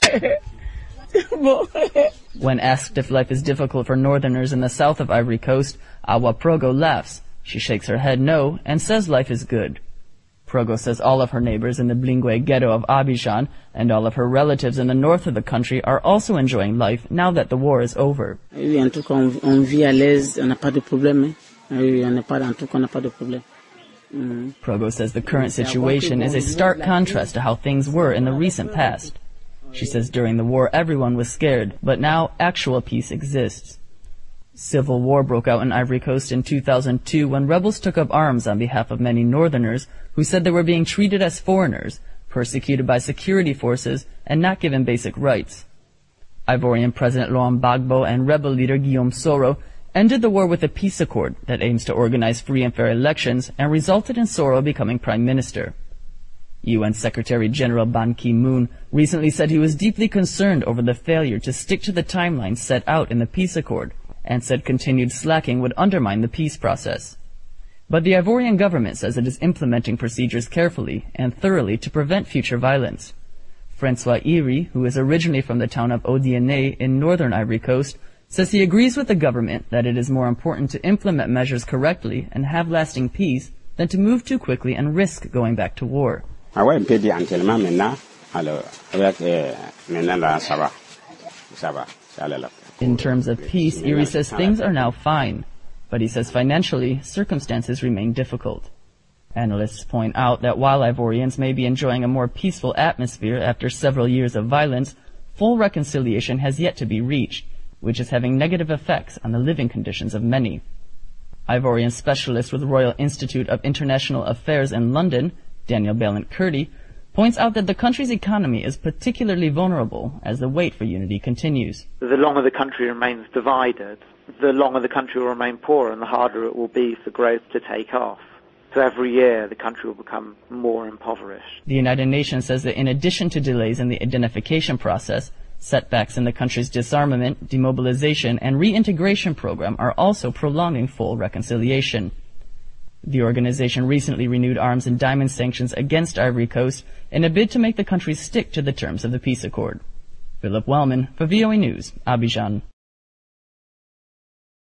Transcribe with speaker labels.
Speaker 1: When asked if life is difficult for northerners in the south of Ivory Coast, Awa Progo laughs. She shakes her head no and says life is good. Progo says all of her neighbors in the Blingwe ghetto of Abidjan and all of her relatives in the north of the country are also enjoying life now that the war is over. Progo says the current situation is a stark contrast to how things were in the recent past. She says during the war everyone was scared, but now actual peace exists. Civil war broke out in Ivory Coast in 2002 when rebels took up arms on behalf of many northerners who said they were being treated as foreigners, persecuted by security forces, and not given basic rights. Ivorian President Laurent Gbagbo and rebel leader Guillaume Soro ended the war with a peace accord that aims to organize free and fair elections and resulted in Soro becoming prime minister. UN Secretary General Ban Ki-moon recently said he was deeply concerned over the failure to stick to the timeline set out in the peace accord and said continued slacking would undermine the peace process. But the Ivorian government says it is implementing procedures carefully and thoroughly to prevent future violence. Francois Iri, who is originally from the town of Odiene in northern Ivory Coast, says he agrees with the government that it is more important to implement measures correctly and have lasting peace than to move too quickly and risk going back to war. In terms of peace, Iri says things are now fine, but he says financially, circumstances remain difficult. Analysts point out that while Ivorians may be enjoying a more peaceful atmosphere after several years of violence, full reconciliation has yet to be reached, which is having negative effects on the living conditions of many. Ivorian specialist with Royal Institute of International Affairs in London, Daniel Ballant-Curdy, points out that the country's economy is particularly vulnerable as the wait for unity continues.
Speaker 2: The longer the country remains divided, the longer the country will remain poor and the harder it will be for growth to take off. So every year the country will become more impoverished.
Speaker 1: The United Nations says that in addition to delays in the identification process, setbacks in the country's disarmament, demobilization, and reintegration program are also prolonging full reconciliation. The organization recently renewed arms and diamond sanctions against Ivory Coast in a bid to make the country stick to the terms of the peace accord. Philip Wellman for VOA News, Abidjan.